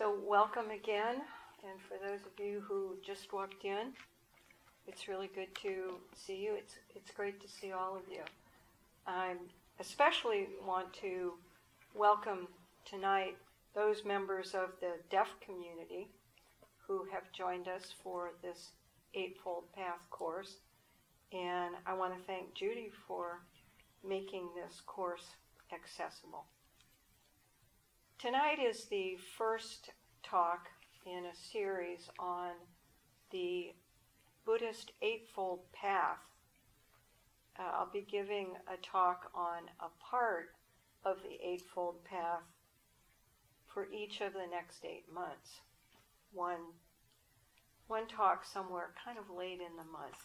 So welcome again, and for those of you who just walked in, it's really good to see you. It's great to see all of you. I especially want to welcome tonight those members of the deaf community who have joined us for this Eightfold Path course, and I want to thank Judy for making this course accessible. Tonight is the first talk in a series on the Buddhist Eightfold Path. I'll be giving a talk on a part of the Eightfold Path for each of the next 8 months. One talk somewhere kind of late in the month.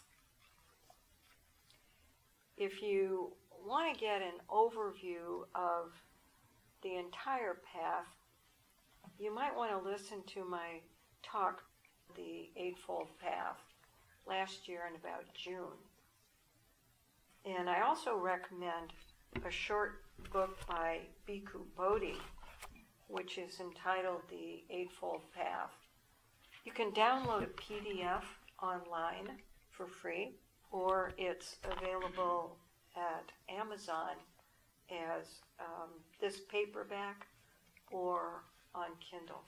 If you want to get an overview of the entire path, you might want to listen to my talk, The Eightfold Path, last year in about June. And I also recommend a short book by Bhikkhu Bodhi, which is entitled The Eightfold Path. You can download a PDF online for free, or it's available at Amazon as this paperback or on Kindle.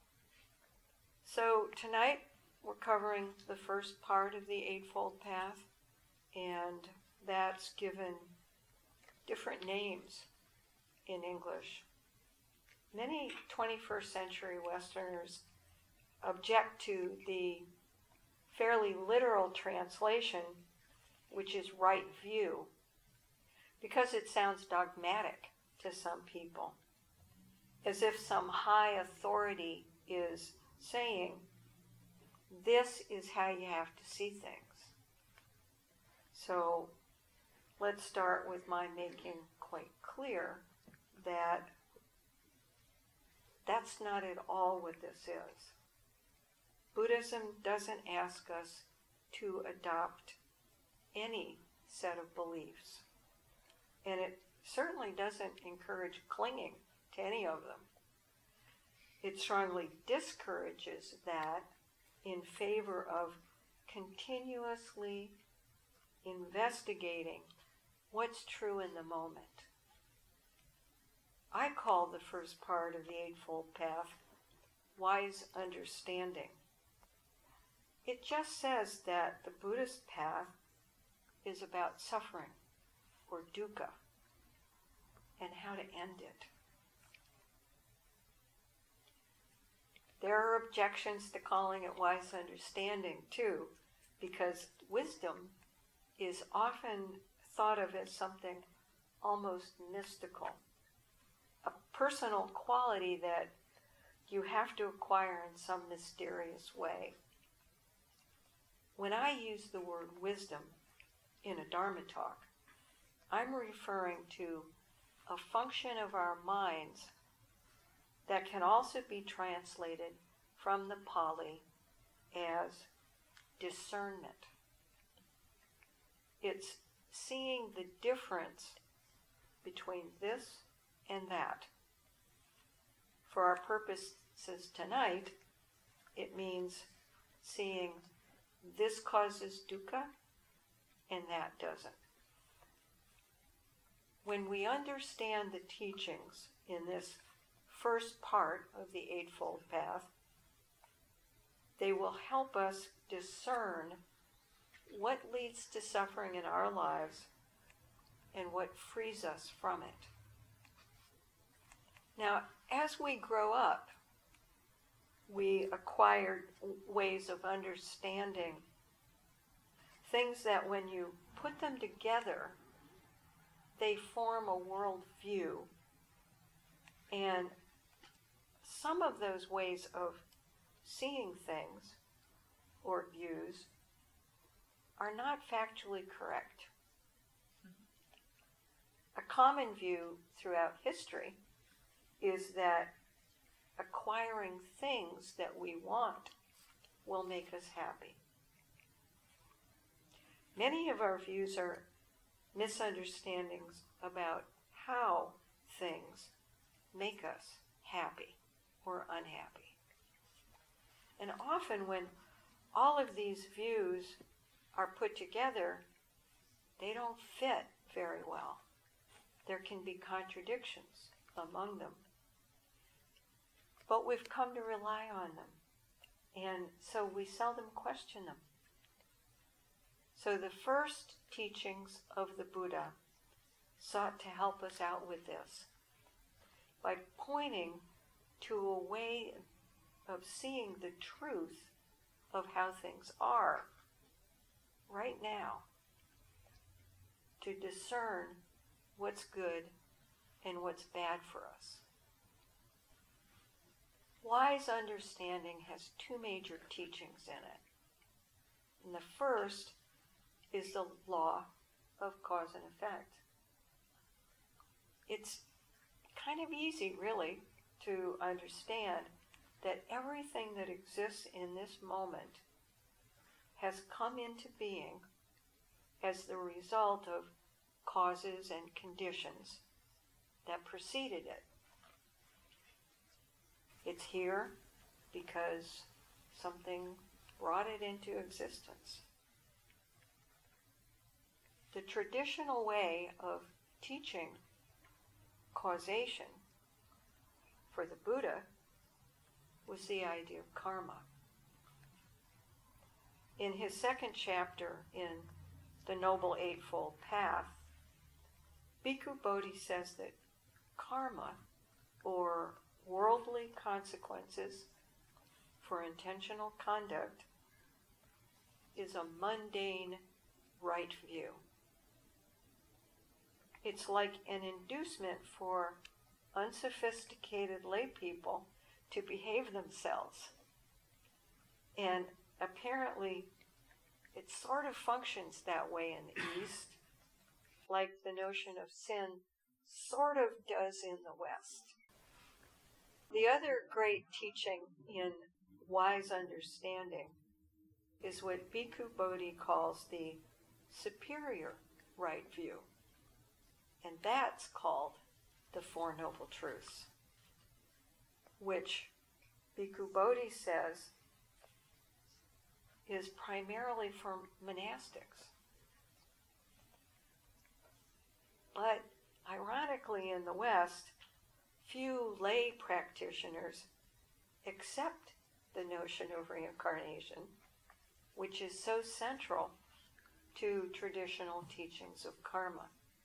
So tonight we're covering the first part of the Eightfold Path, and that's given different names in English. Many 21st century Westerners object to the fairly literal translation, which is right view, because it sounds dogmatic to some people, as if some high authority is saying, this is how you have to see things. So let's start with my making quite clear that that's not at all what this is. Buddhism doesn't ask us to adopt any set of beliefs, and it certainly doesn't encourage clinging to any of them. It strongly discourages that in favor of continuously investigating what's true in the moment. I call the first part of the Eightfold Path wise understanding. It just says that the Buddhist path is about suffering, or dukkha, and how to end it. There are objections to calling it wise understanding too, because wisdom is often thought of as something almost mystical, a personal quality that you have to acquire in some mysterious way. When I use the word wisdom in a Dharma talk, I'm referring to a function of our minds that can also be translated from the Pali as discernment. It's seeing the difference between this and that. For our purposes tonight, it means seeing this causes dukkha and that doesn't. When we understand the teachings in this first part of the Eightfold Path, they will help us discern what leads to suffering in our lives and what frees us from it. Now, as we grow up, we acquire ways of understanding things that when you put them together, they form a world view. And some of those ways of seeing things or views are not factually correct. A common view throughout history is that acquiring things that we want will make us happy. Many of our views are misunderstandings about how things make us happy or unhappy. And often when all of these views are put together, they don't fit very well. There can be contradictions among them. But we've come to rely on them. And so we seldom question them. So the first teachings of the Buddha sought to help us out with this by pointing to a way of seeing the truth of how things are right now, to discern what's good and what's bad for us. Wise understanding has two major teachings in it. And the first is the law of cause and effect. It's kind of easy, really, to understand that everything that exists in this moment has come into being as the result of causes and conditions that preceded it. It's here because something brought it into existence. The traditional way of teaching causation for the Buddha was the idea of karma. In his second chapter in The Noble Eightfold Path, Bhikkhu Bodhi says that karma, or worldly consequences for intentional conduct, is a mundane right view. It's like an inducement for unsophisticated lay people to behave themselves. And apparently, it sort of functions that way in the East, like the notion of sin sort of does in the West. The other great teaching in wise understanding is what Bhikkhu Bodhi calls the superior right view. And that's called the Four Noble Truths, which Bhikkhu Bodhi says is primarily for monastics. But ironically, in the West, few lay practitioners accept the notion of reincarnation, which is so central to traditional teachings of karma.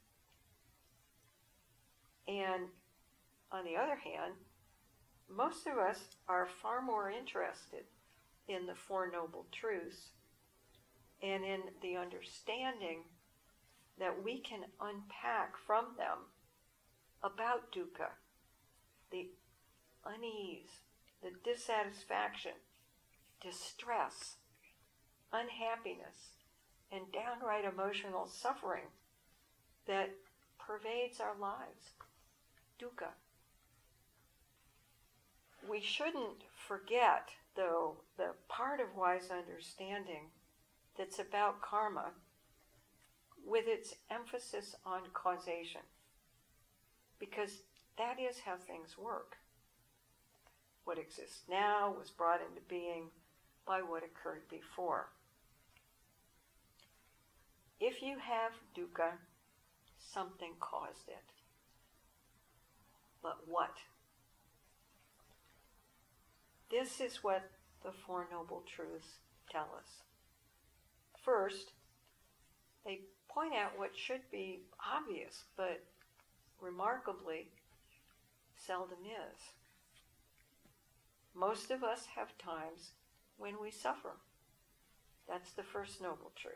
And on the other hand, most of us are far more interested in the Four Noble Truths and in the understanding that we can unpack from them about dukkha, the unease, the dissatisfaction, distress, unhappiness, and downright emotional suffering that pervades our lives. Dukkha. We shouldn't forget, though, the part of wise understanding that's about karma, with its emphasis on causation, because that is how things work. What exists now was brought into being by what occurred before. If you have dukkha, something caused it. But what? This is what the Four Noble Truths tell us. First, they point out what should be obvious, but remarkably seldom is. Most of us have times when we suffer. That's the first noble truth.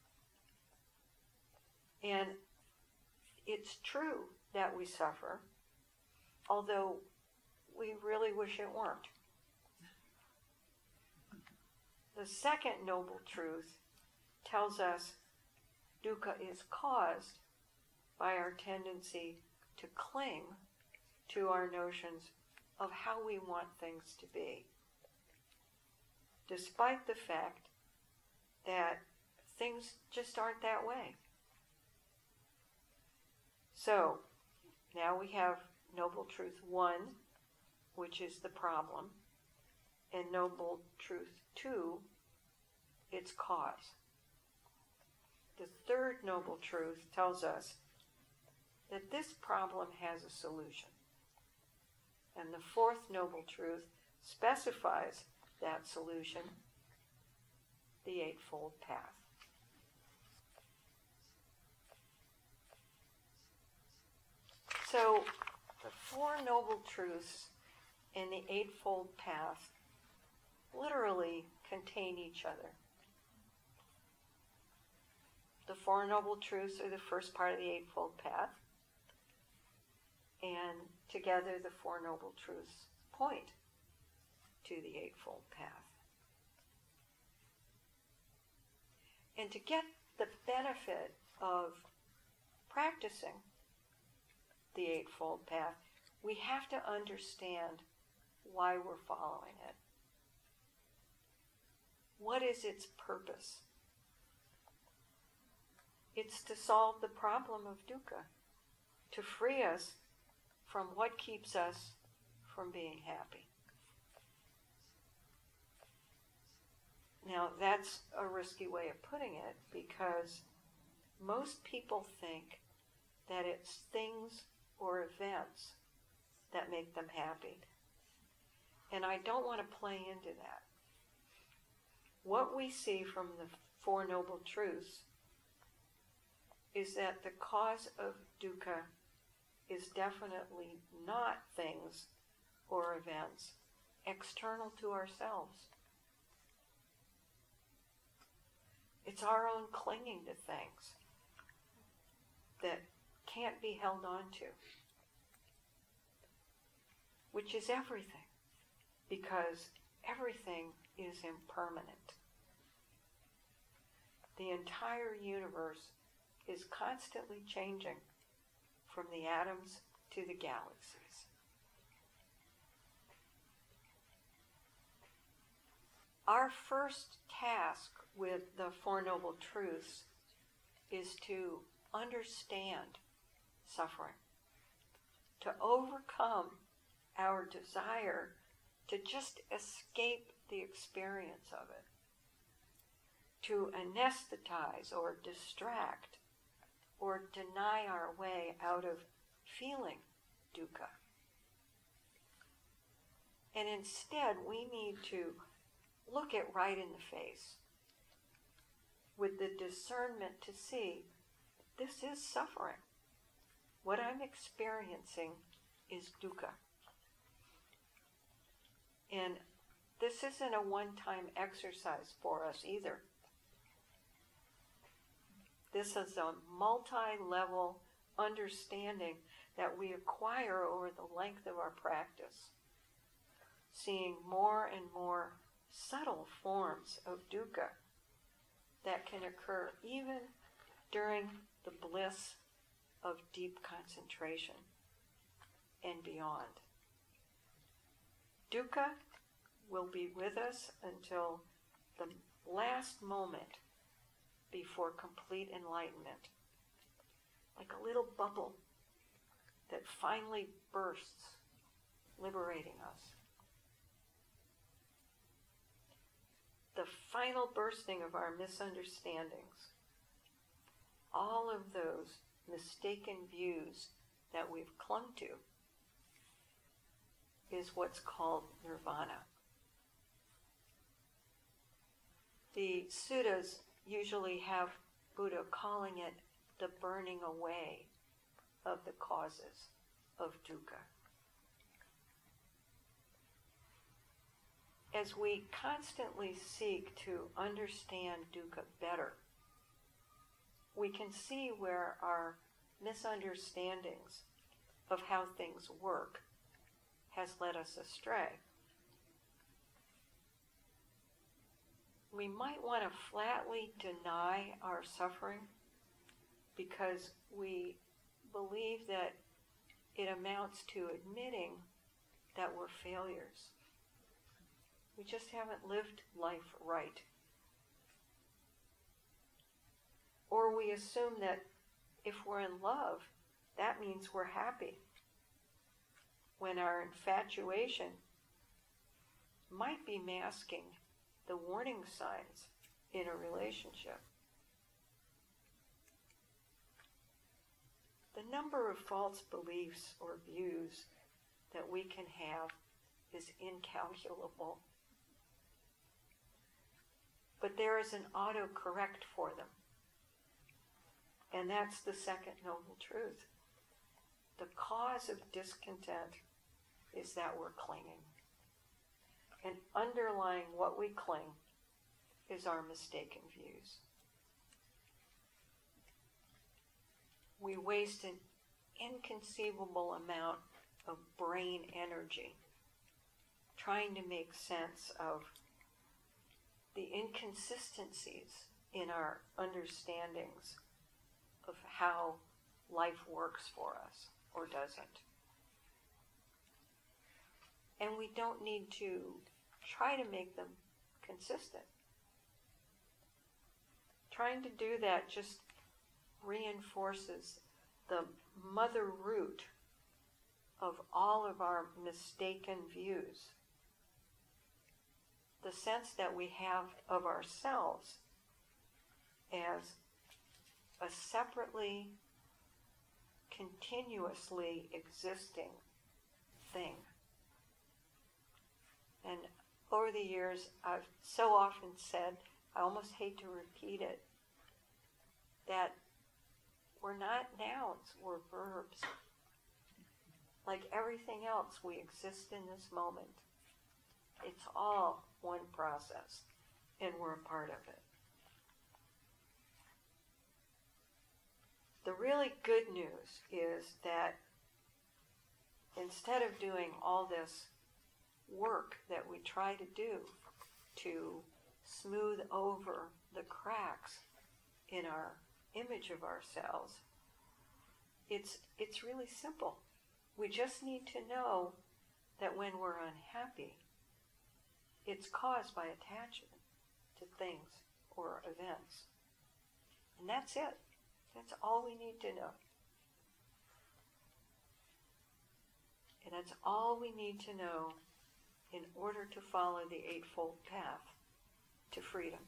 And it's true that we suffer, although we really wish it weren't. The second noble truth tells us dukkha is caused by our tendency to cling to our notions of how we want things to be, despite the fact that things just aren't that way. So, now we have Noble Truth 1, which is the problem, and Noble Truth 2, its cause. The third Noble Truth tells us that this problem has a solution. And the fourth Noble Truth specifies that solution, the Eightfold Path. So, the Four Noble Truths and the Eightfold Path literally contain each other. The Four Noble Truths are the first part of the Eightfold Path, and together the Four Noble Truths point to the Eightfold Path. And to get the benefit of practicing the Eightfold Path, we have to understand why we're following it. What is its purpose? It's to solve the problem of dukkha, to free us from what keeps us from being happy. Now, that's a risky way of putting it, because most people think that it's things or events that make them happy. And I don't want to play into that. What we see from the Four Noble Truths is that the cause of dukkha is definitely not things or events external to ourselves. It's our own clinging to things that can't be held on to, which is everything, because everything is impermanent. The entire universe is constantly changing, from the atoms to the galaxies. Our first task with the Four Noble Truths is to understand suffering, to overcome our desire to just escape the experience of it, to anesthetize or distract or deny our way out of feeling dukkha. And instead, we need to look it right in the face with the discernment to see this is suffering. What I'm experiencing is dukkha. And this isn't a one-time exercise for us either. This is a multi-level understanding that we acquire over the length of our practice, seeing more and more subtle forms of dukkha that can occur even during the bliss of deep concentration and beyond. Dukkha will be with us until the last moment before complete enlightenment, like a little bubble that finally bursts, liberating us. The final bursting of our misunderstandings, all of those mistaken views that we've clung to, is what's called nirvana. The suttas usually have Buddha calling it the burning away of the causes of dukkha. As we constantly seek to understand dukkha better, we can see where our misunderstandings of how things work has led us astray. We might want to flatly deny our suffering because we believe that it amounts to admitting that we're failures. We just haven't lived life right. Or we assume that if we're in love, that means we're happy, when our infatuation might be masking the warning signs in a relationship. The number of false beliefs or views that we can have is incalculable. But there is an autocorrect for them. And that's the second noble truth. The cause of discontent is that we're clinging. And underlying what we cling is our mistaken views. We waste an inconceivable amount of brain energy trying to make sense of the inconsistencies in our understandings of how life works for us or doesn't. And we don't need to try to make them consistent. Trying to do that just reinforces the mother root of all of our mistaken views. The sense that we have of ourselves as a separately, continuously existing thing. And over the years, I've so often said, I almost hate to repeat it, that we're not nouns, we're verbs. Like everything else, we exist in this moment. It's all one process, and we're a part of it. The really good news is that instead of doing all this work that we try to do to smooth over the cracks in our image of ourselves, it's really simple. We just need to know that when we're unhappy, it's caused by attachment to things or events. And that's it. That's all we need to know. And that's all we need to know in order to follow the Eightfold Path to freedom.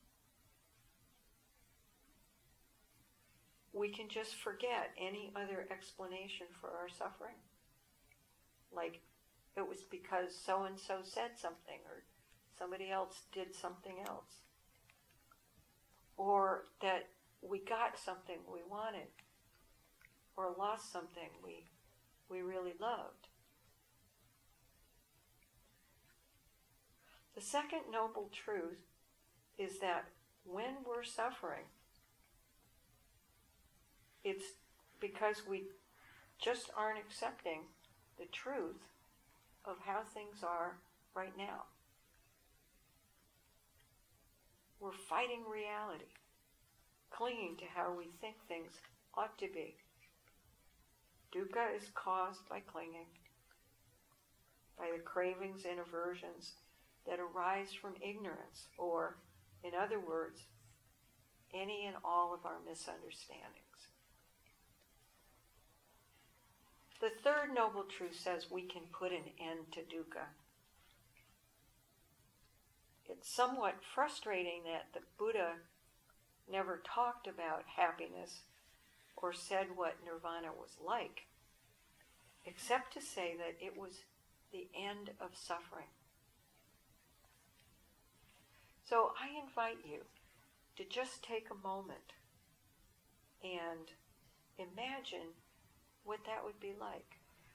We can just forget any other explanation for our suffering. Like, it was because so-and-so said something, or somebody else did something else. Or that we got something we wanted, or lost something we really loved. The second noble truth is that when we're suffering, it's because we just aren't accepting the truth of how things are right now. We're fighting reality, clinging to how we think things ought to be. Dukkha is caused by clinging, by the cravings and aversions that arise from ignorance, or, in other words, any and all of our misunderstandings. The third noble truth says we can put an end to dukkha. It's somewhat frustrating that the Buddha never talked about happiness or said what nirvana was like, except to say that it was the end of suffering. So I invite you to just take a moment and imagine what that would be like.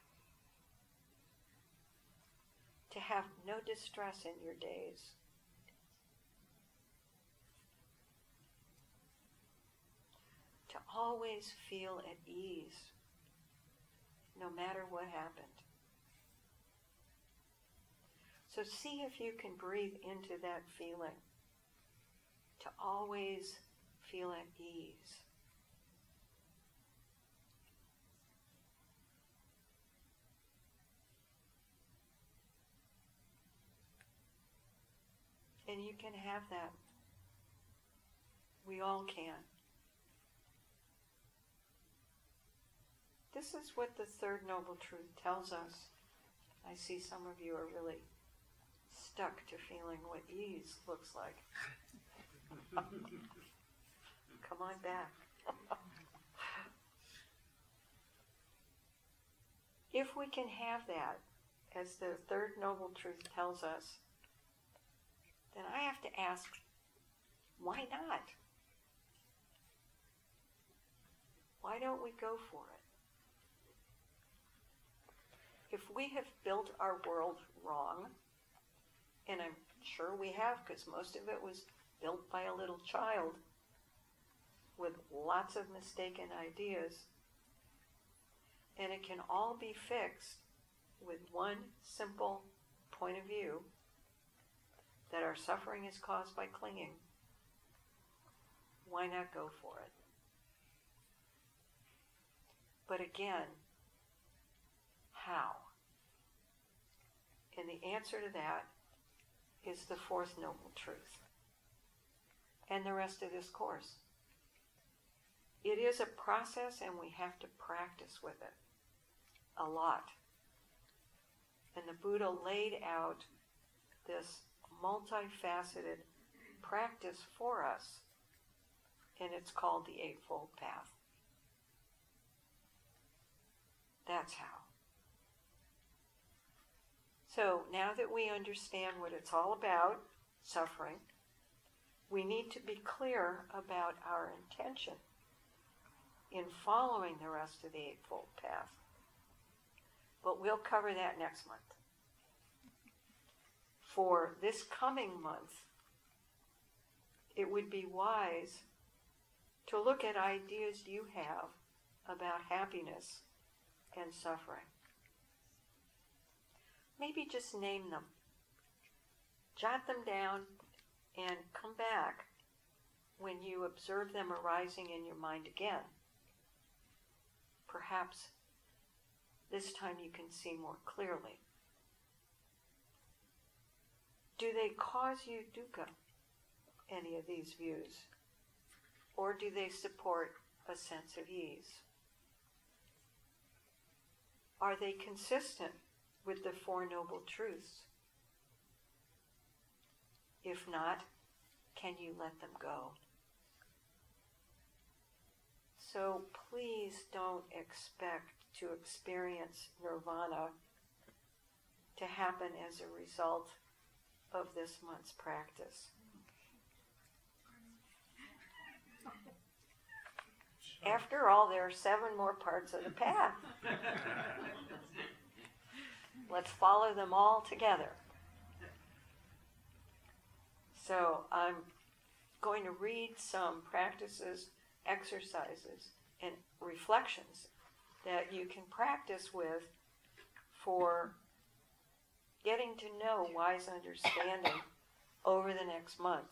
To have no distress in your days. To always feel at ease, no matter what happened. So see if you can breathe into that feeling. To always feel at ease. And you can have that. We all can. This is what the third noble truth tells us. I see some of you are really stuck to feeling what ease looks like. Come on back. If we can have that, as the third noble truth tells us, then I have to ask, why not? Why don't we go for it? If we have built our world wrong, and I'm sure we have, because most of it was built by a little child with lots of mistaken ideas, and it can all be fixed with one simple point of view, that our suffering is caused by clinging. Why not go for it? But again, how? And the answer to that is the fourth noble truth and the rest of this course. It is a process, and we have to practice with it a lot. And the Buddha laid out this multifaceted practice for us, and it's called the Eightfold Path. That's how. So now that we understand what it's all about, suffering, we need to be clear about our intention in following the rest of the Eightfold Path. But we'll cover that next month. For this coming month, it would be wise to look at ideas you have about happiness and suffering. Maybe just name them. Jot them down and come back when you observe them arising in your mind again. Perhaps this time you can see more clearly. Do they cause you dukkha, any of these views? Or do they support a sense of ease? Are they consistent with the Four Noble Truths? If not, can you let them go? So please don't expect to experience nirvana to happen as a result of this month's practice. After all, there are 7 more parts of the path. Let's follow them all together. So I'm going to read some practices, exercises, and reflections that you can practice with for getting to know wise understanding over the next month.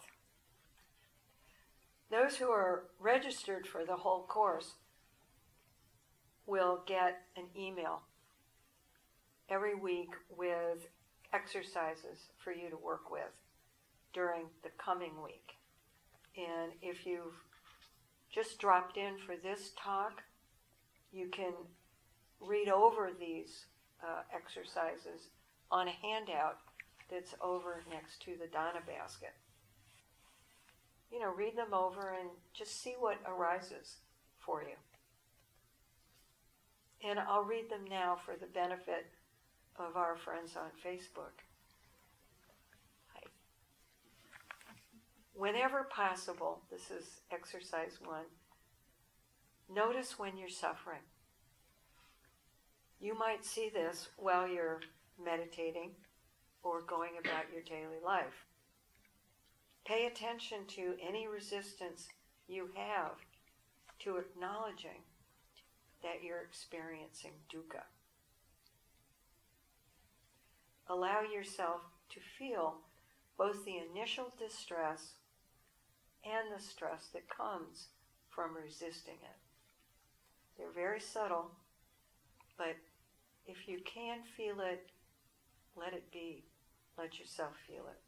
Those who are registered for the whole course will get an email every week with exercises for you to work with during the coming week. And if you've just dropped in for this talk, you can read over these exercises on a handout that's over next to the dana basket. You know, read them over and just see what arises for you. And I'll read them now for the benefit of our friends on Facebook. Whenever possible, this is exercise 1, notice when you're suffering. You might see this while you're meditating or going about your daily life. Pay attention to any resistance you have to acknowledging that you're experiencing dukkha. Allow yourself to feel both the initial distress and the stress that comes from resisting it. They're very subtle, but if you can feel it, let it be. Let yourself feel it.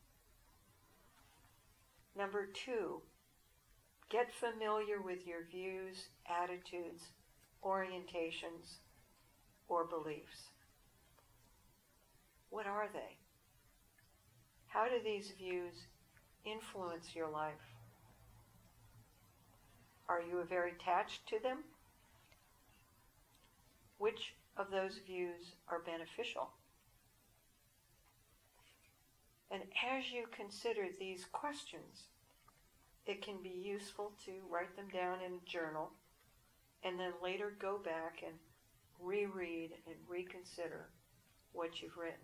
Number 2, get familiar with your views, attitudes, orientations, or beliefs. What are they? How do these views influence your life? Are you very attached to them? Which of those views are beneficial? And as you consider these questions, it can be useful to write them down in a journal and then later go back and reread and reconsider what you've written.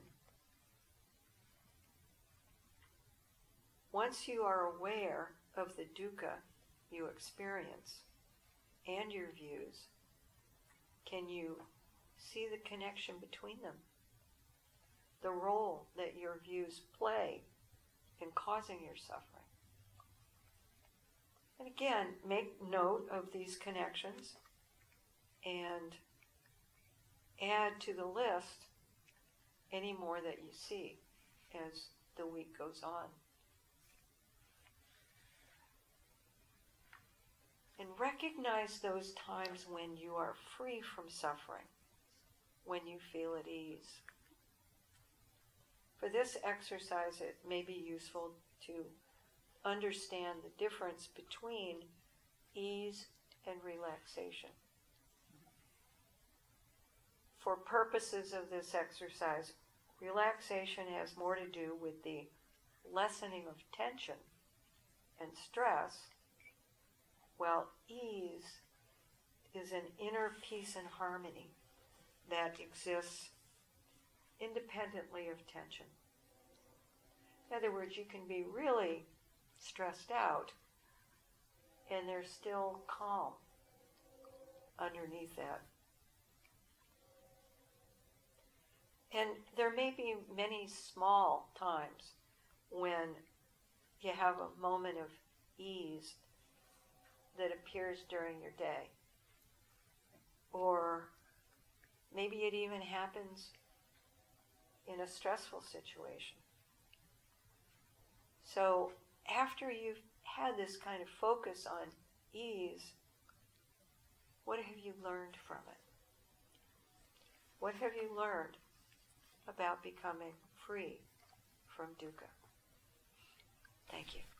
Once you are aware of the dukkha you experience and your views, can you see the connection between them? The role that your views play in causing your suffering. And again, make note of these connections and add to the list any more that you see as the week goes on. And recognize those times when you are free from suffering, when you feel at ease. For this exercise, it may be useful to understand the difference between ease and relaxation. For purposes of this exercise, relaxation has more to do with the lessening of tension and stress, while ease is an inner peace and harmony that exists independently of tension. In other words, you can be really stressed out and there's still calm underneath that. And there may be many small times when you have a moment of ease that appears during your day. Or maybe it even happens in a stressful situation. So after you've had this kind of focus on ease, what have you learned from it? What have you learned about becoming free from dukkha? Thank you.